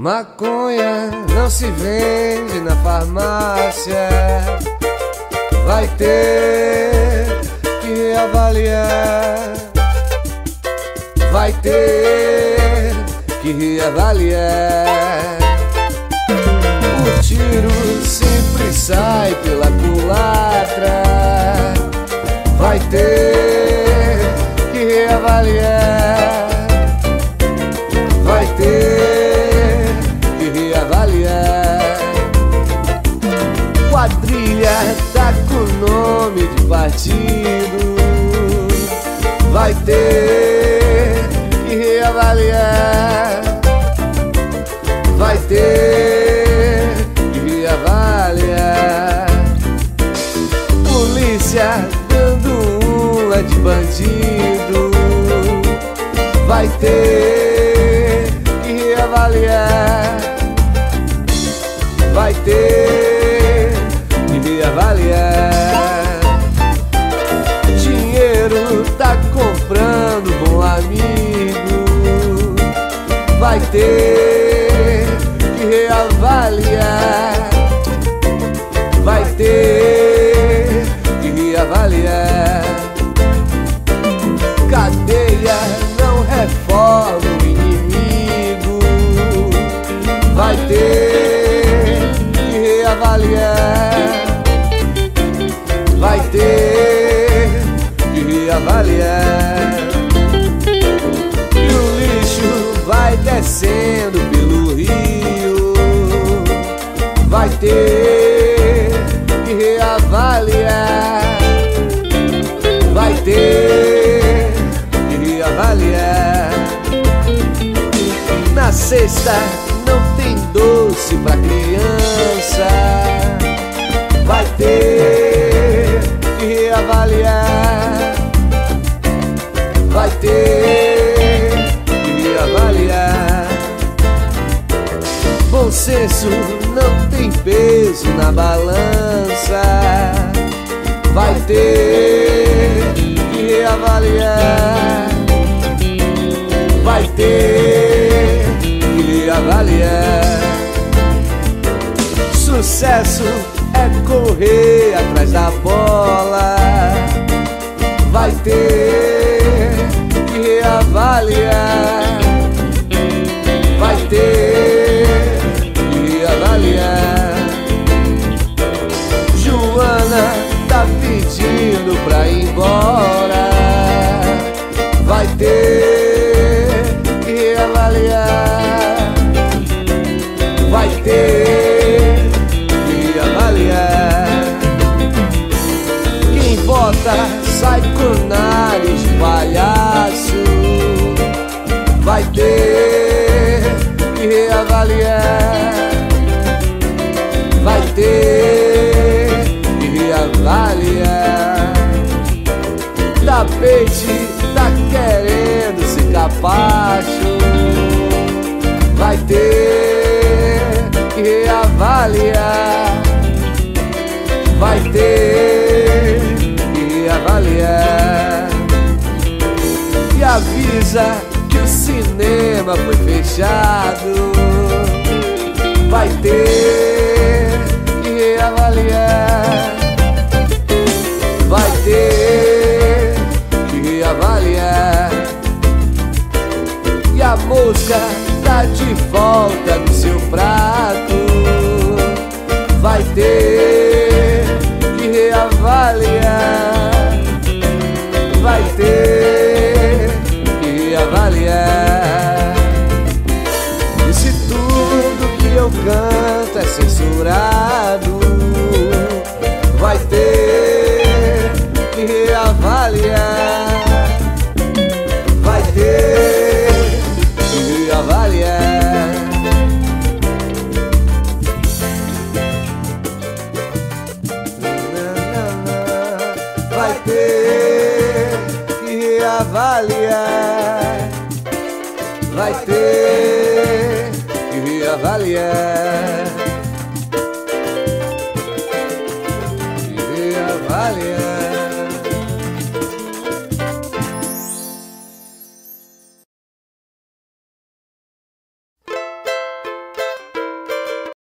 Maconha não se vende na farmácia, vai ter que reavaliar, vai ter que reavaliar. O tiro sempre sai pela culatra, vai ter que reavaliar, vai ter que reavaliar. Quadrilha tá com nome de partido, vai ter que reavaliar, vai ter que reavaliar. Polícia dando uma de bandido, vai ter que reavaliar, vai ter que reavaliar. Dinheiro tá comprando bom amigo, vai ter que reavaliar, vai ter que reavaliar. Cadeia não reforma o inimigo, vai ter que reavaliar, vai ter que reavaliar. E o lixo vai descendo pelo rio, vai ter que reavaliar, vai ter que reavaliar. Na cesta não tem doce pra criança, vai ter que reavaliar, vai ter que reavaliar. Bom senso não tem peso na balança, vai ter que reavaliar, vai ter que reavaliar. Sucesso é correr atrás da bola, vai ter que reavaliar, vai ter que reavaliar. Joana tá pedindo pra ir embora, vai ter que reavaliar, vai ter que reavaliar. Quem vota sai com nariz de palhaço, vai ter que reavaliar, vai ter que reavaliar. Tapete tá querendo ser capacho, vai ter que reavaliar, vai ter que reavaliar. E avisa que o cinema foi fechado, vai ter que reavaliar, vai ter que reavaliar. E a mosca tá de volta